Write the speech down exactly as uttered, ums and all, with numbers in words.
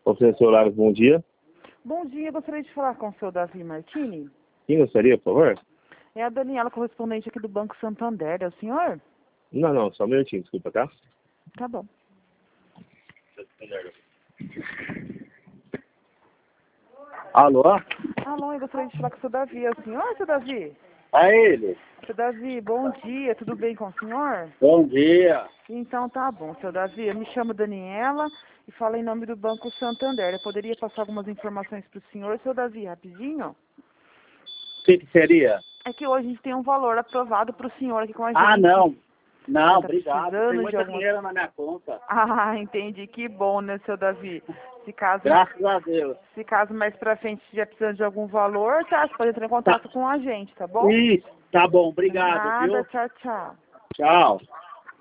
Oferecer celulares, bom dia. Bom dia, gostaria de falar com o seu Davi Martini. Quem gostaria, por favor? É a Daniela, correspondente aqui do Banco Santander. É o senhor? Não, não, só um minutinho, desculpa, tá? Tá bom. Alô? Alô, eu gostaria de falar com o seu Davi. É o senhor, seu Davi? É ele. Seu Davi, bom dia. Tudo bem com o senhor? Bom dia. Então tá bom, seu Davi. Eu me chamo Daniela e falo em nome do Banco Santander. Eu poderia passar algumas informações para o senhor, seu Davi, rapidinho? O que, que seria? É que hoje a gente tem um valor aprovado para o senhor aqui com a gente. Ah, não. Não, Tá obrigado. precisando Tem de muito alguma- dinheiro na minha conta. Ah, entendi. Que bom, né, seu Davi? Se caso, Graças a Deus. se caso mais pra frente estiver precisando de algum valor, tá? Você pode entrar em contato Tá. com a gente, tá bom? Isso, tá bom. Obrigado, Nada, viu? tchau, tchau. Tchau.